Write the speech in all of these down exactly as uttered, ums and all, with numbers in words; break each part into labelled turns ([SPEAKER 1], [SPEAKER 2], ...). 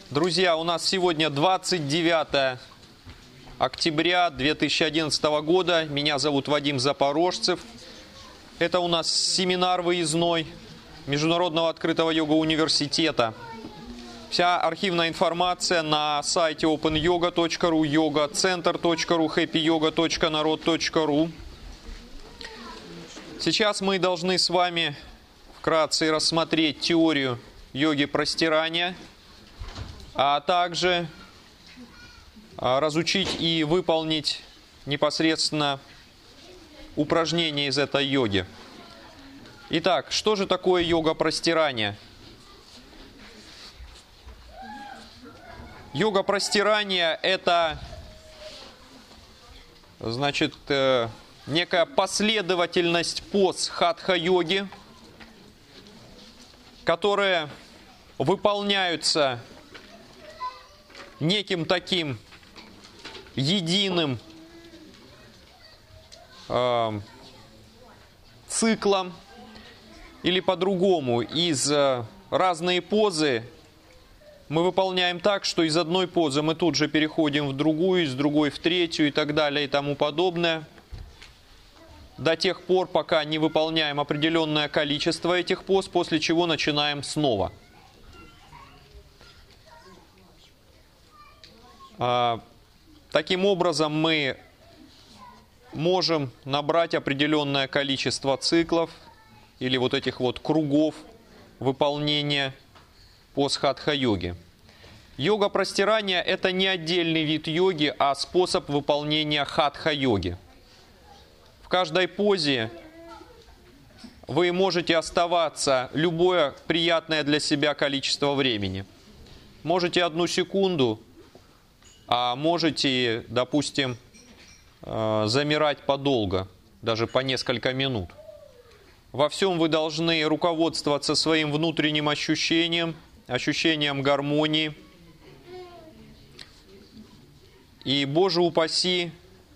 [SPEAKER 1] Друзья, у нас сегодня двадцать девятое октября две тысячи одиннадцатого года. Меня зовут Вадим Запорожцев. Это у нас семинар выездной Международного открытого йога-университета. Вся архивная информация на сайте опен йога точка ру, йога центр точка ру, хэппи йога точка народ точка ру. Сейчас мы должны с вами вкратце рассмотреть теорию йоги простирания, а также разучить и выполнить непосредственно упражнения из этой йоги. Итак, что же такое йога простирания? Йога простирания – это, значит, некая последовательность поз хатха-йоги, которые выполняются неким таким единым э, циклом, или по-другому, из э, разные позы мы выполняем так, что из одной позы мы тут же переходим в другую, из другой в третью и так далее и тому подобное, до тех пор, пока не выполняем определенное количество этих поз, после чего начинаем снова. А, таким образом мы можем набрать определенное количество циклов или вот этих вот кругов выполнения поз хатха-йоги. Йога простирания – это не отдельный вид йоги, а способ выполнения хатха-йоги. В каждой позе вы можете оставаться любое приятное для себя количество времени. Можете одну секунду, а можете, допустим, замирать подолго, даже по несколько минут. Во всем вы должны руководствоваться своим внутренним ощущением, ощущением гармонии. И, Боже упаси,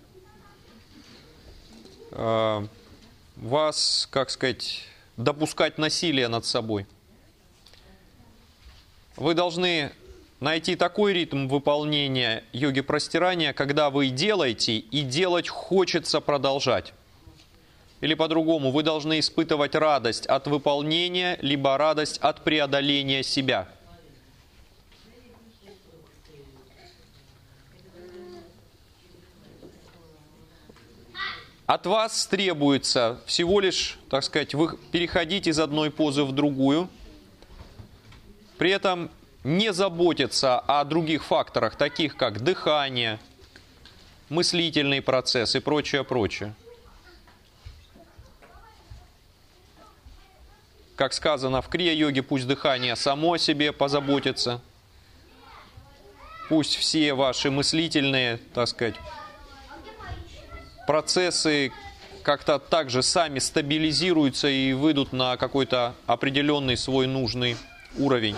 [SPEAKER 1] вас, как сказать, допускать насилие над собой. Вы должны найти такой ритм выполнения йоги простирания, когда вы делаете, и делать хочется продолжать. Или по-другому, вы должны испытывать радость от выполнения, либо радость от преодоления себя. От вас требуется всего лишь, так сказать, вы переходить из одной позы в другую, при этом не заботиться о других факторах, таких как дыхание, мыслительный процесс и прочее, прочее. Как сказано в крия-йоге, пусть дыхание само о себе позаботится, пусть все ваши мыслительные, так сказать, процессы как-то также сами стабилизируются и выйдут на какой-то определенный свой нужный уровень.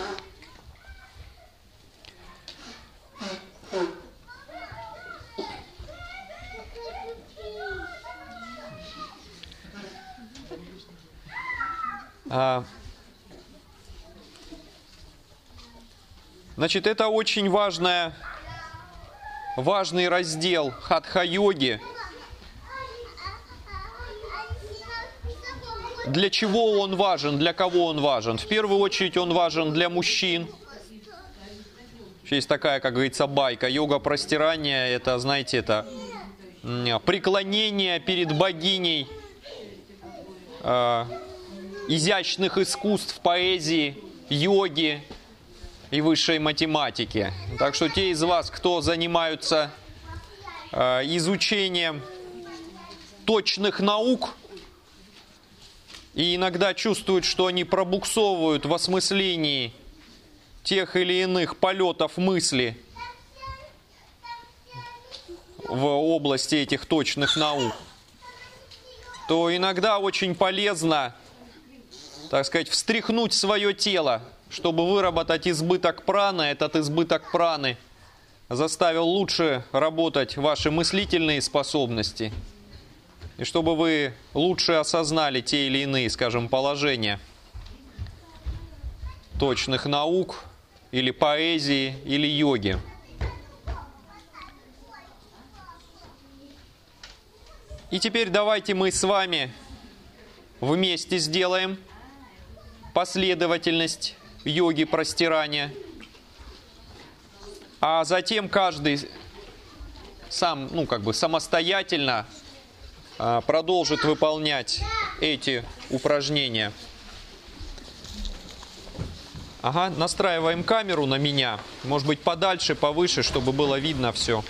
[SPEAKER 1] Значит, это очень важная, важный раздел хатха-йоги. Для чего он важен, для кого он важен? В первую очередь он важен для мужчин. Есть такая, как говорится, байка. Йога простирания, это, знаете, это преклонение перед богиней э, изящных искусств, поэзии, йоги и высшей математики. Так что те из вас, кто занимаются э, изучением точных наук, и иногда чувствуют, что они пробуксовывают в осмыслении тех или иных полетов мысли в области этих точных наук, то иногда очень полезно, так сказать, встряхнуть свое тело, чтобы выработать избыток праны. Этот избыток праны заставил лучше работать ваши мыслительные способности, и чтобы вы лучше осознали те или иные, скажем, положения точных наук или поэзии, или йоги. И теперь давайте мы с вами вместе сделаем последовательность йоги простирания, а затем каждый сам, ну как бы самостоятельно а, продолжит выполнять эти упражнения. Ага, настраиваем камеру на меня, может быть подальше, повыше, чтобы было видно все.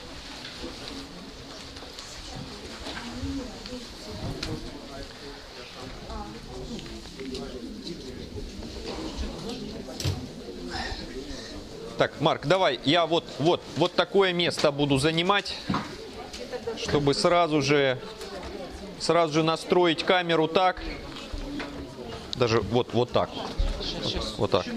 [SPEAKER 1] Так, Марк, давай, я вот, вот, вот такое место буду занимать, чтобы сразу же, сразу же настроить камеру так, даже вот, вот так, вот, вот так.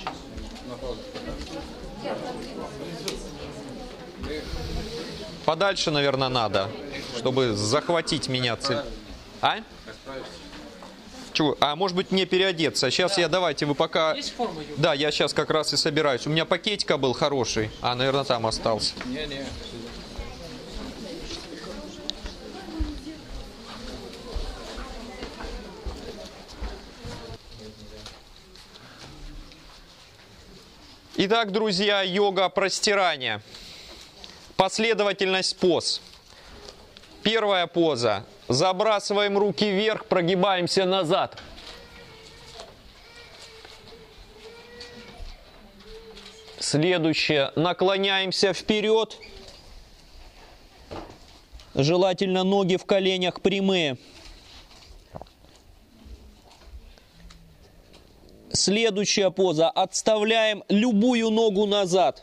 [SPEAKER 1] Подальше, наверное, надо, чтобы захватить меня цель. А? Чего? А может быть мне переодеться? Сейчас да. я, давайте, вы пока... Есть форма, Юра? Да, я сейчас как раз и собираюсь. У меня пакетика был хороший. А, наверное, там остался. Не, не. Итак, друзья, йога простирания. Последовательность поз. Первая поза. Забрасываем руки вверх, прогибаемся назад. Следующее. Наклоняемся вперед. Желательно ноги в коленях прямые. Следующая поза. Отставляем любую ногу назад.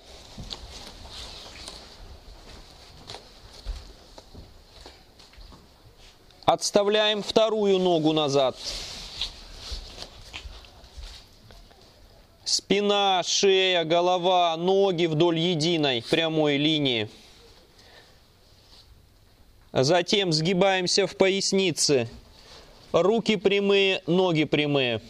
[SPEAKER 1] Отставляем вторую ногу назад. Спина, шея, голова, ноги вдоль единой прямой линии. Затем сгибаемся в пояснице. Руки прямые, ноги прямые.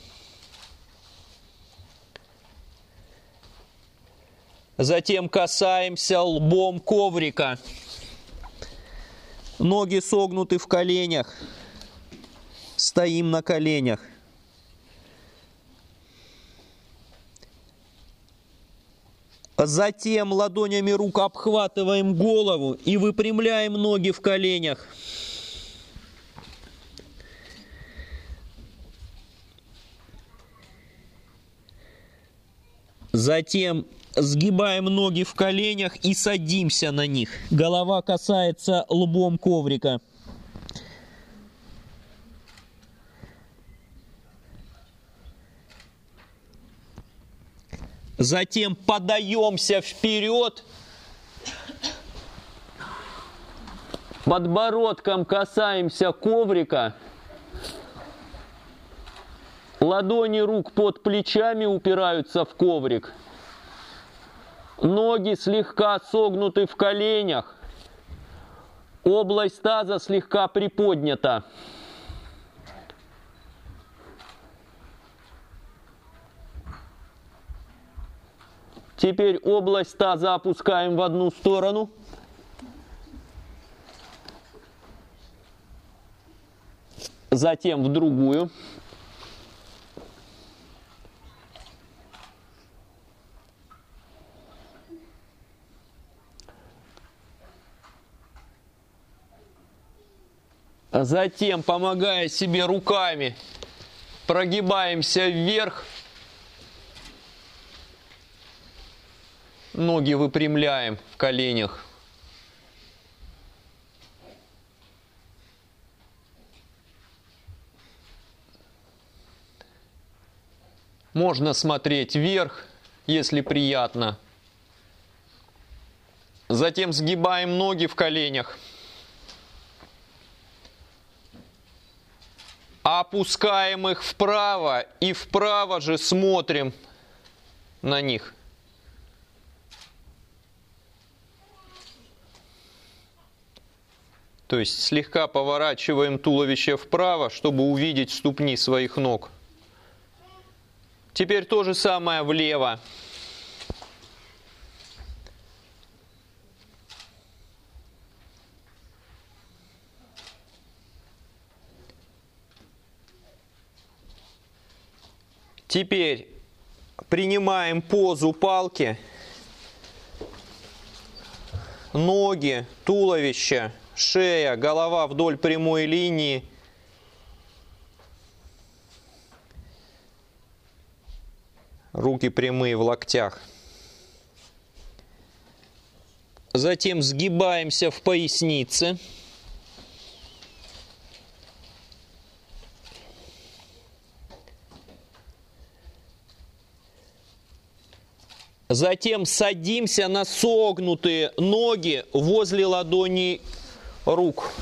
[SPEAKER 1] Затем касаемся лбом коврика. Ноги согнуты в коленях. Стоим на коленях. Затем ладонями рук обхватываем голову и выпрямляем ноги в коленях. Затем сгибаем ноги в коленях и садимся на них. Голова касается лбом коврика. Затем подаемся вперед. Подбородком касаемся коврика. Ладони рук под плечами упираются в коврик. Ноги слегка согнуты в коленях. Область таза слегка приподнята. Теперь область таза опускаем в одну сторону. Затем в другую. Затем, помогая себе руками, прогибаемся вверх. Ноги выпрямляем в коленях. Можно смотреть вверх, если приятно. Затем сгибаем ноги в коленях. Опускаем их вправо и вправо же смотрим на них. То есть слегка поворачиваем туловище вправо, чтобы увидеть ступни своих ног. Теперь то же самое влево. Теперь принимаем позу палки. Ноги, туловище, шея, голова вдоль прямой линии. Руки прямые в локтях. Затем сгибаемся в пояснице. Затем садимся на согнутые ноги возле ладоней рук.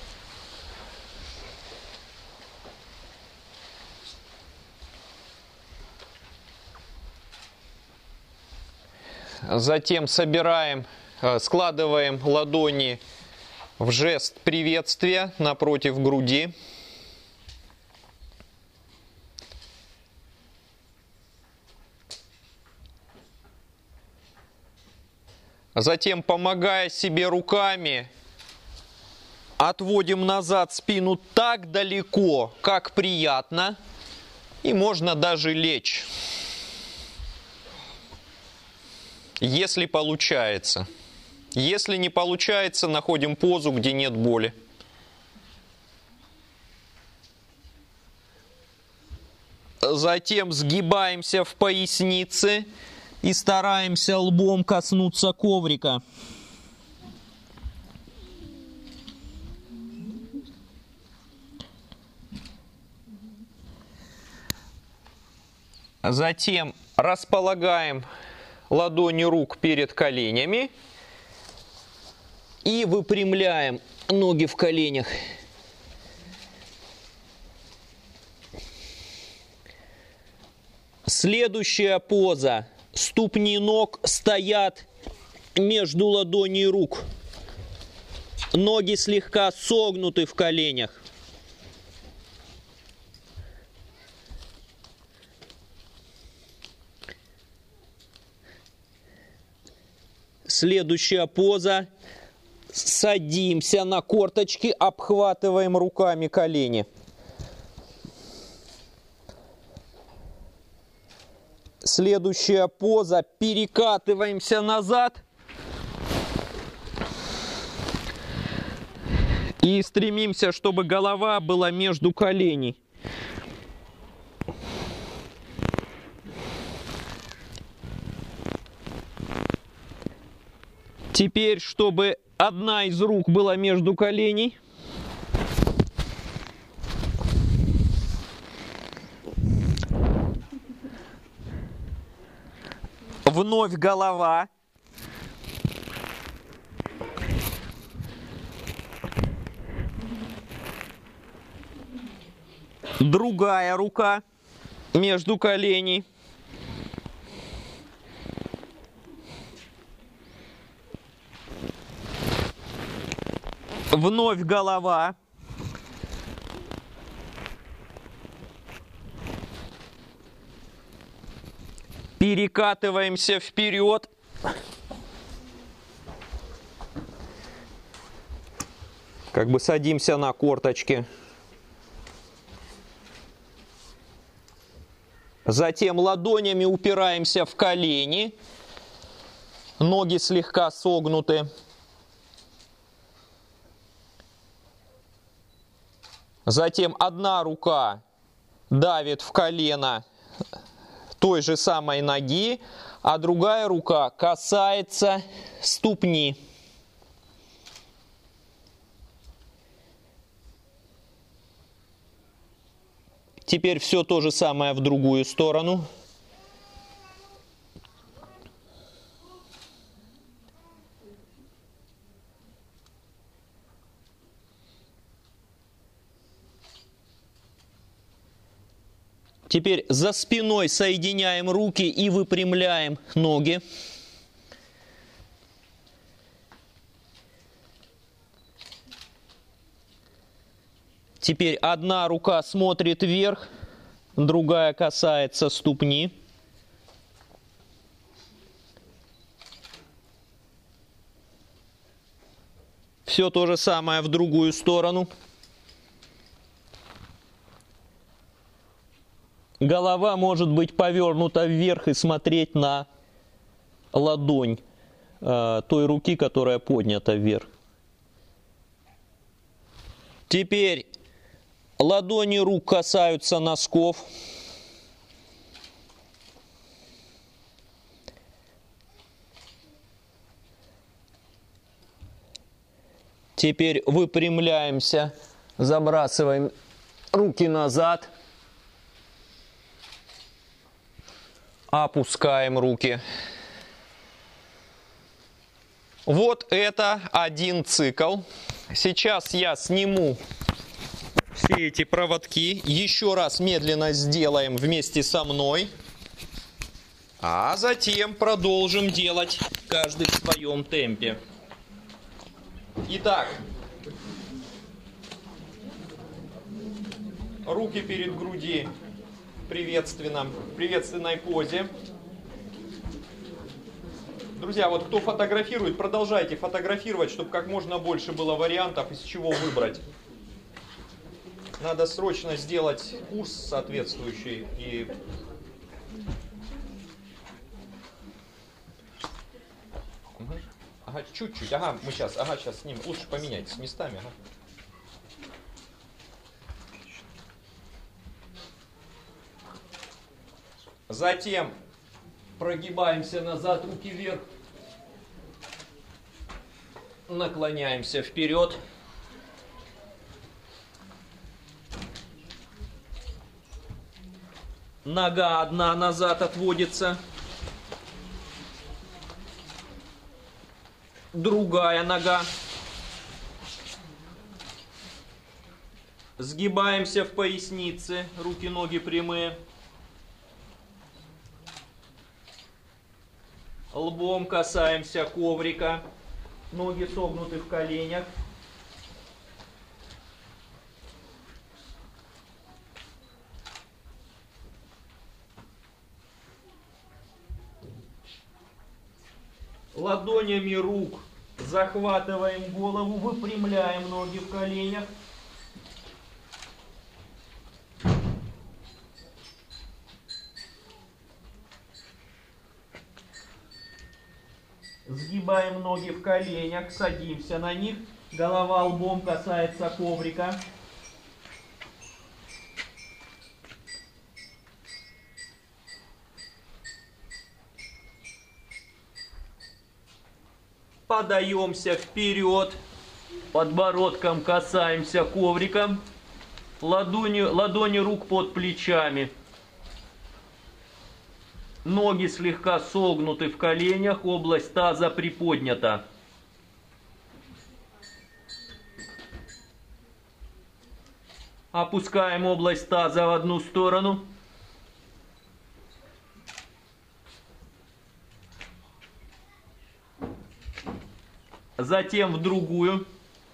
[SPEAKER 1] Затем собираем, складываем ладони в жест приветствия напротив груди. Затем, помогая себе руками, отводим назад спину так далеко, как приятно, и можно даже лечь, если получается. Если не получается, находим позу, где нет боли. Затем сгибаемся в пояснице и стараемся лбом коснуться коврика. Затем располагаем ладони рук перед коленями и выпрямляем ноги в коленях. Следующая поза. Ступни ног стоят между ладоней рук. Ноги слегка согнуты в коленях. Следующая поза. Садимся на корточки, обхватываем руками колени. Следующая поза. Перекатываемся назад. И стремимся, чтобы голова была между коленей. Теперь, чтобы одна из рук была между коленей. Вновь голова. Другая рука между коленей. Вновь голова. Перекатываемся вперед. Как бы садимся на корточки. Затем ладонями упираемся в колени. Ноги слегка согнуты. Затем одна рука давит в колено той же самой ноги, а другая рука касается ступни. Теперь все то же самое в другую сторону. Теперь за спиной соединяем руки и выпрямляем ноги. Теперь одна рука смотрит вверх, другая касается ступни. Все то же самое в другую сторону. голова может быть повернута вверх и смотреть на ладонь э, той руки, которая поднята вверх. Теперь ладони рук касаются носков. Теперь выпрямляемся, забрасываем руки назад, опускаем руки. Вот это один цикл. Сейчас я сниму все эти проводки. Еще раз медленно сделаем вместе со мной. А затем продолжим делать каждый в своем темпе. Итак, руки перед груди в приветственном, приветственной позе. Друзья, вот кто фотографирует, продолжайте фотографировать, чтобы как можно больше было вариантов, из чего выбрать. Надо срочно сделать курс соответствующий и... Ага, чуть-чуть, ага, мы сейчас, ага, сейчас с ним, лучше поменять местами, ага. Затем прогибаемся назад, руки вверх, наклоняемся вперед. Нога одна назад отводится. Другая нога. Сгибаемся в пояснице, руки-ноги прямые. Лбом касаемся коврика, ноги согнуты в коленях. Ладонями рук захватываем голову, выпрямляем ноги в коленях. Сгибаем ноги в коленях, садимся на них. Голова лбом касается коврика. Подаемся вперед, подбородком касаемся коврика, ладони, ладони рук под плечами. Ноги слегка согнуты в коленях, область таза приподнята. Опускаем область таза в одну сторону. Затем в другую.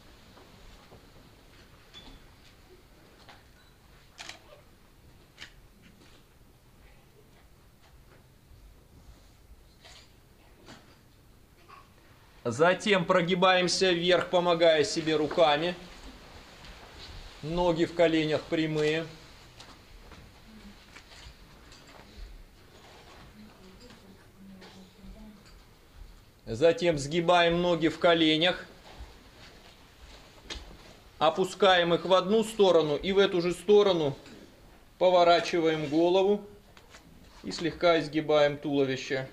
[SPEAKER 1] Затем прогибаемся вверх, помогая себе руками. Ноги в коленях прямые. Затем сгибаем ноги в коленях. Опускаем их в одну сторону и в эту же сторону поворачиваем голову и слегка изгибаем туловище.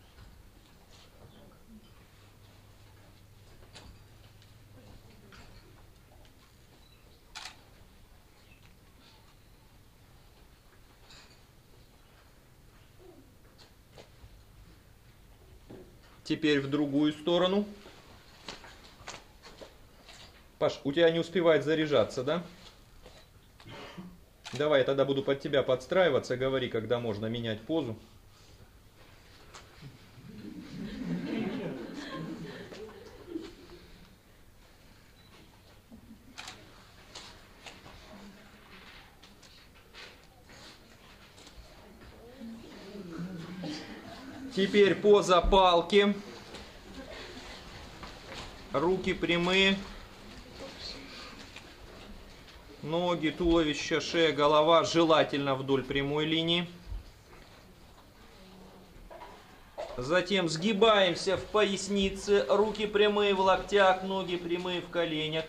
[SPEAKER 1] Теперь в другую сторону. Паш, у тебя не успевает заряжаться, да? Давай, я тогда буду под тебя подстраиваться. Говори, когда можно менять позу. Теперь поза палки. Руки прямые. Ноги, туловище, шея, голова, желательно вдоль прямой линии. Затем сгибаемся в пояснице, руки прямые в локтях, ноги прямые в коленях.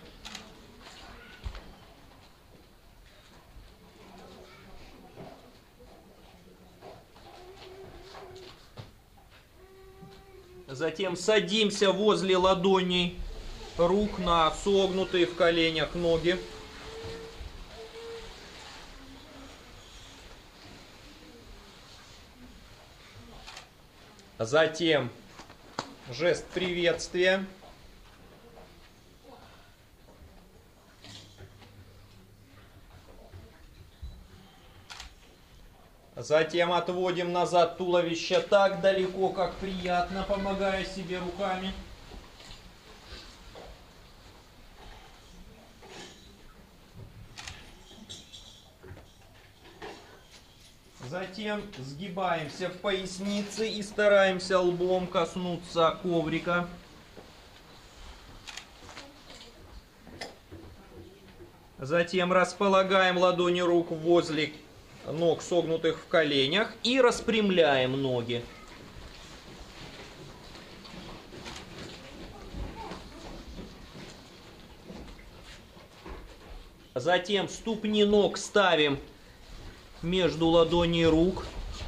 [SPEAKER 1] Затем садимся возле ладоней рук на согнутые в коленях ноги. Затем жест приветствия. Затем отводим назад туловище так далеко, как приятно, помогая себе руками. Затем сгибаемся в пояснице и стараемся лбом коснуться коврика. Затем располагаем ладони рук возле ног, согнутых в коленях, и распрямляем ноги. Затем ступни ног ставим между ладоней рук.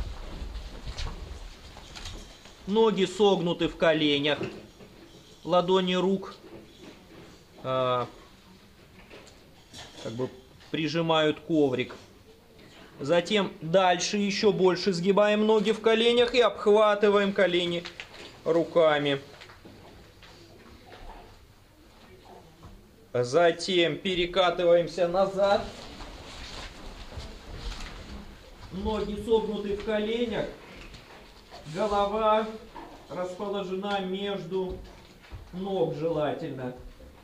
[SPEAKER 1] Ноги согнуты в коленях. Ладони рук э, как бы прижимают коврик. Затем дальше еще больше сгибаем ноги в коленях и обхватываем колени руками. Затем перекатываемся назад. Ноги согнуты в коленях. Голова расположена между ног желательно.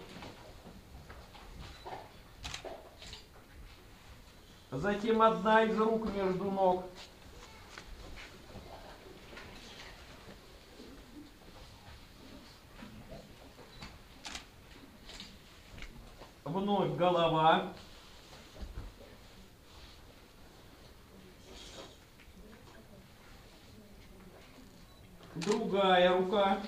[SPEAKER 1] Затем одна из рук между ног. Вновь голова. Другая рука.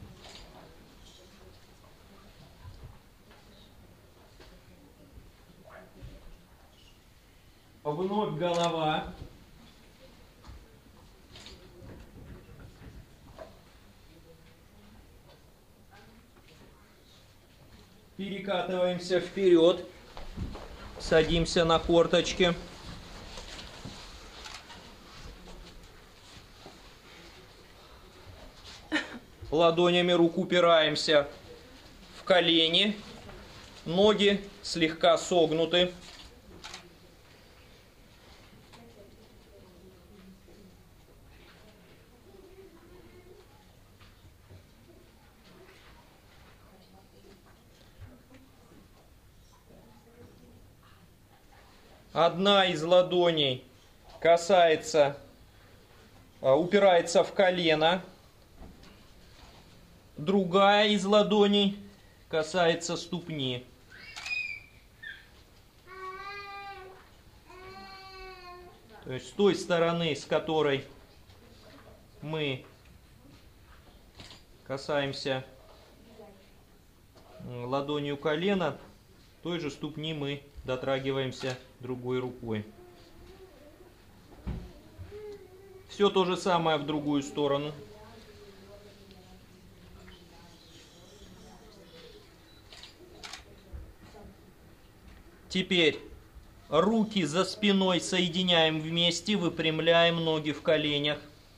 [SPEAKER 1] Вновь голова. Перекатываемся вперед. Садимся на корточки. Ладонями рук упираемся в колени. Ноги слегка согнуты. Одна из ладоней касается, упирается в колено. Другая из ладоней касается ступни. То есть с той стороны, с которой мы касаемся ладонью колена, той же ступни мы дотрагиваемся другой рукой. Все то же самое в другую сторону. Теперь руки за спиной соединяем вместе, выпрямляем ноги в коленях.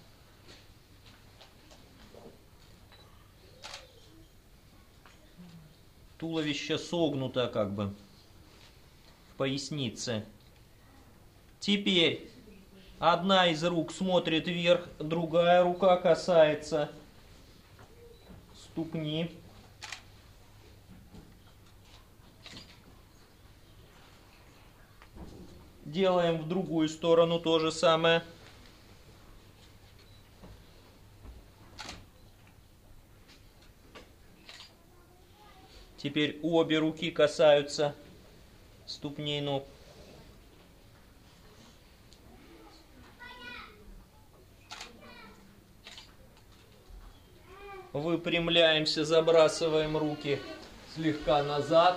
[SPEAKER 1] Туловище согнуто как бы в пояснице. Теперь одна из рук смотрит вверх, другая рука касается ступни. Делаем в другую сторону то же самое. Теперь обе руки касаются ступней ног. Выпрямляемся, забрасываем руки слегка назад.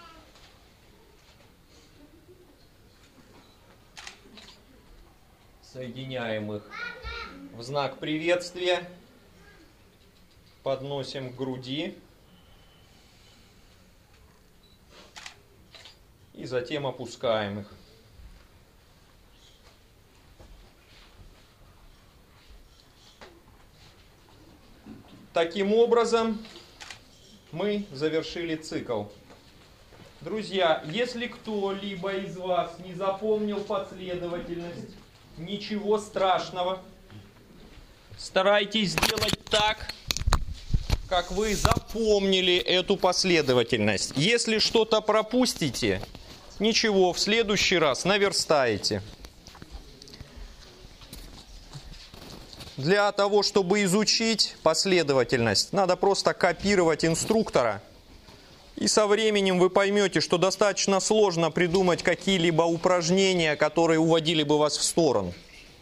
[SPEAKER 1] Соединяем их в знак приветствия. Подносим к груди. И затем опускаем их. Таким образом, мы завершили цикл. Друзья, если кто-либо из вас не запомнил последовательность, ничего страшного. Старайтесь сделать так, как вы запомнили эту последовательность. Если что-то пропустите, ничего, в следующий раз наверстаете. Для того, чтобы изучить последовательность, надо просто копировать инструктора. И со временем вы поймете, что достаточно сложно придумать какие-либо упражнения, которые уводили бы вас в сторону.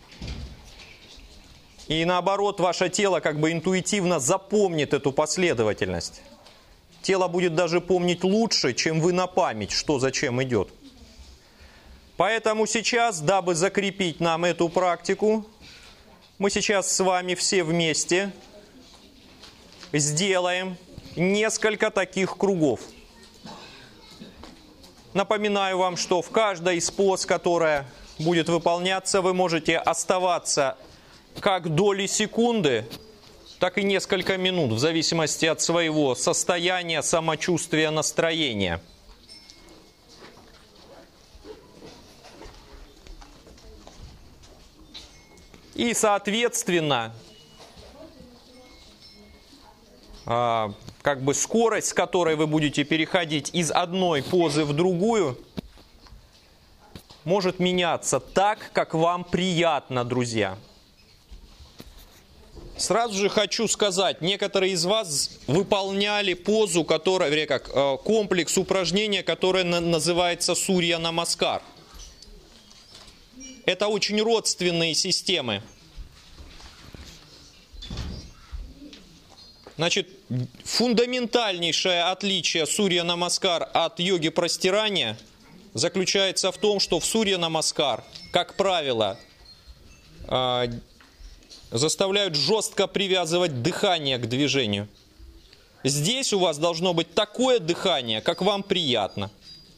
[SPEAKER 1] И наоборот, ваше тело как бы интуитивно запомнит эту последовательность. Тело будет даже помнить лучше, чем вы на память, что зачем идет. Поэтому сейчас, дабы закрепить нам эту практику, мы сейчас с вами все вместе сделаем несколько таких кругов. Напоминаю вам, что в каждой из поз, которая будет выполняться, вы можете оставаться как доли секунды, так и несколько минут, в зависимости от своего состояния, самочувствия, настроения. И, соответственно, как бы скорость, с которой вы будете переходить из одной позы в другую, может меняться так, как вам приятно, друзья. Сразу же хочу сказать, некоторые из вас выполняли позу, которая, вернее, как комплекс упражнения, которое называется Сурья Намаскар. Это очень родственные системы. Значит, фундаментальнейшее отличие Сурья Намаскар от йоги простирания заключается в том, что в Сурья Намаскар, как правило, заставляют жестко привязывать дыхание к движению. Здесь у вас должно быть такое дыхание, как вам приятно.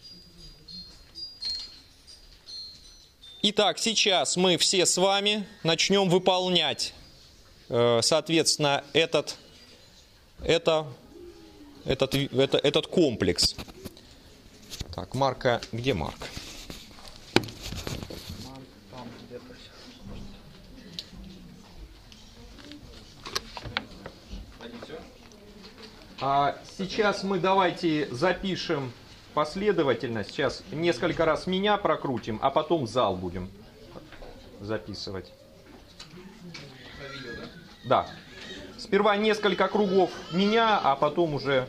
[SPEAKER 1] Итак, сейчас мы все с вами начнем выполнять, соответственно, этот, это, этот, это, этот комплекс. Так, Марка, где Марк? А сейчас мы давайте запишем последовательность. Сейчас несколько раз меня прокрутим, а потом зал будем записывать. Да. Сперва несколько кругов меня, а потом уже...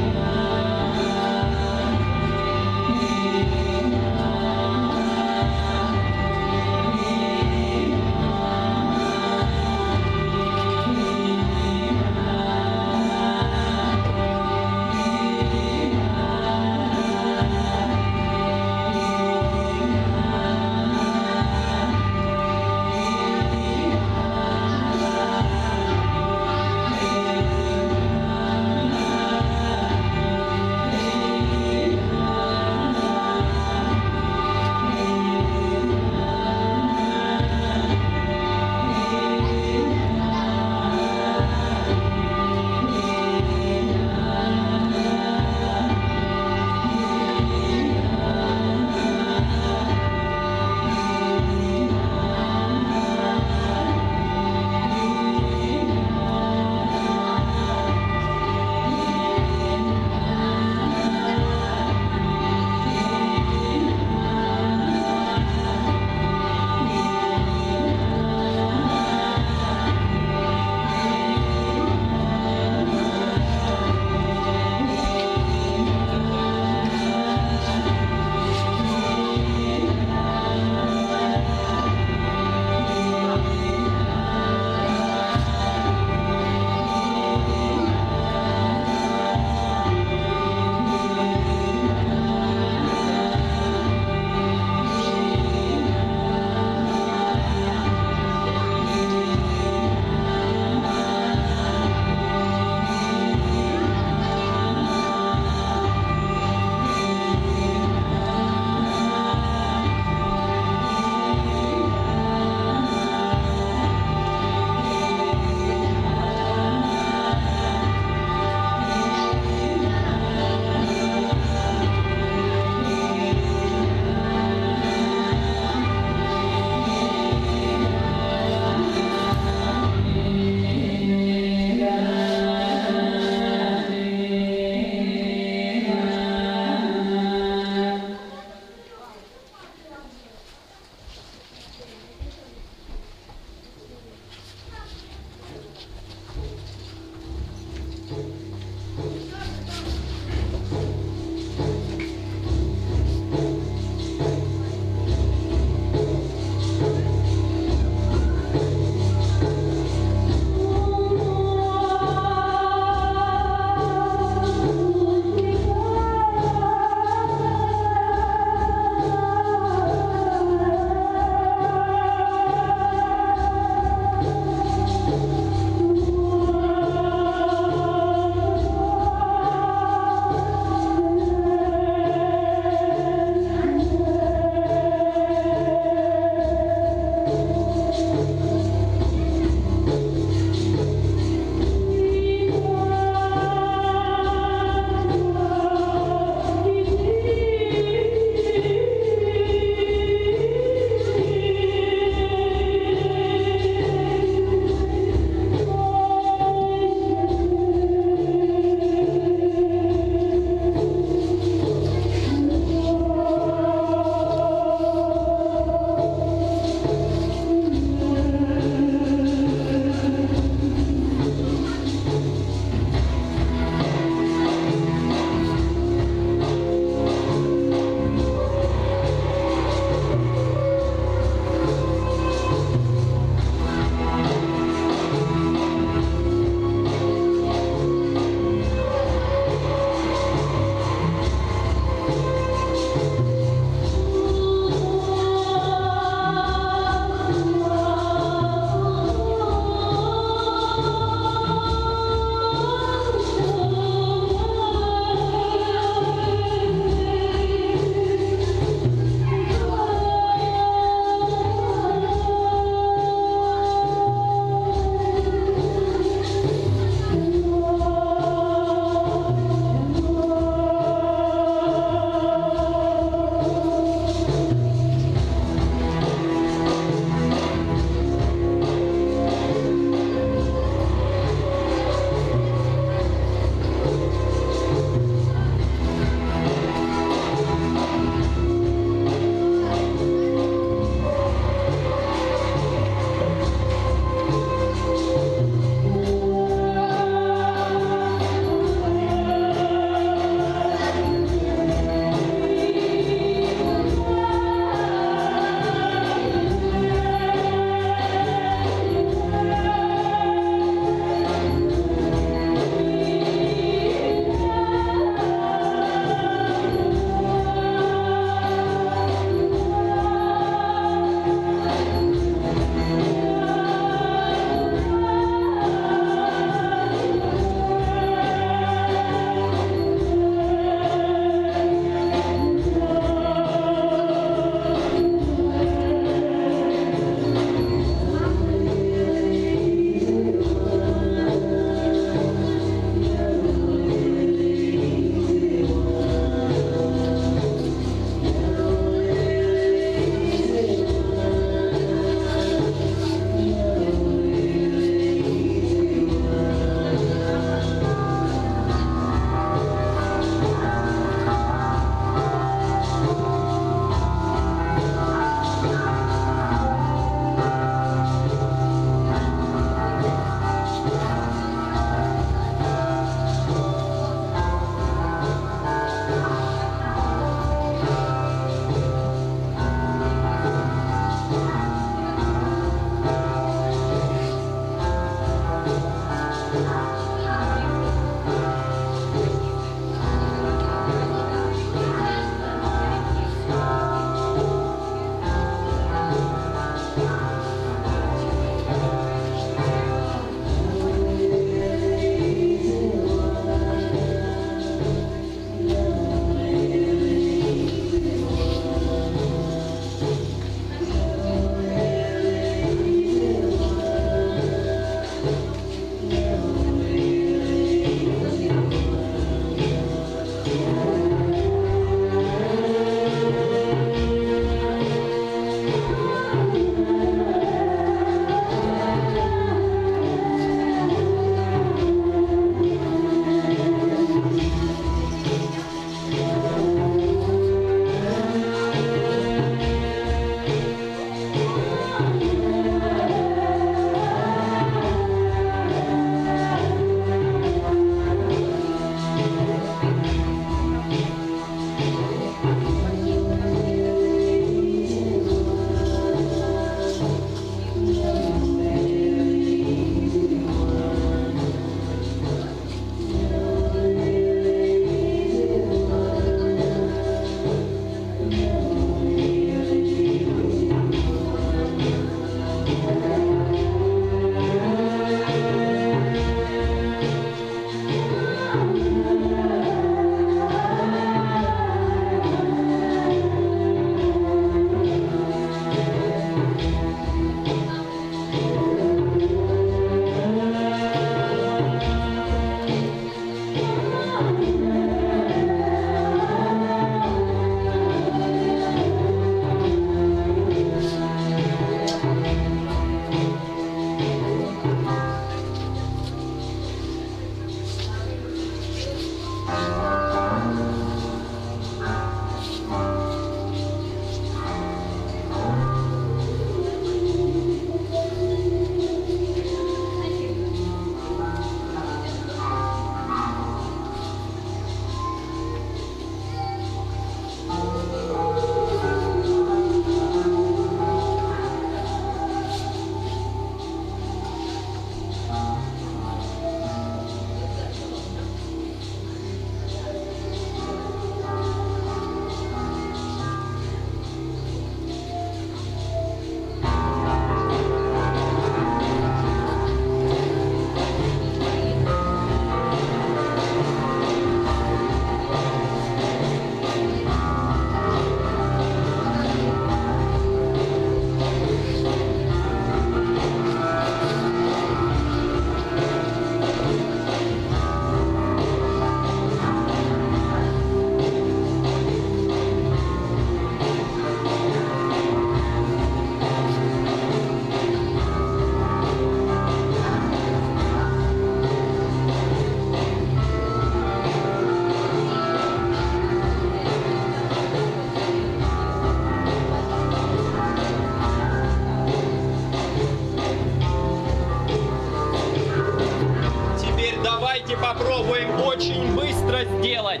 [SPEAKER 1] Попробуем очень быстро сделать.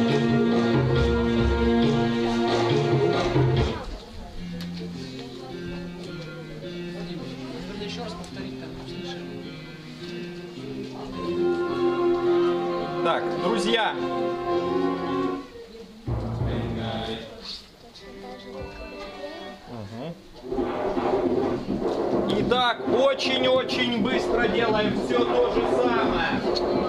[SPEAKER 1] Так, друзья. Итак, очень-очень быстро делаем все то же самое.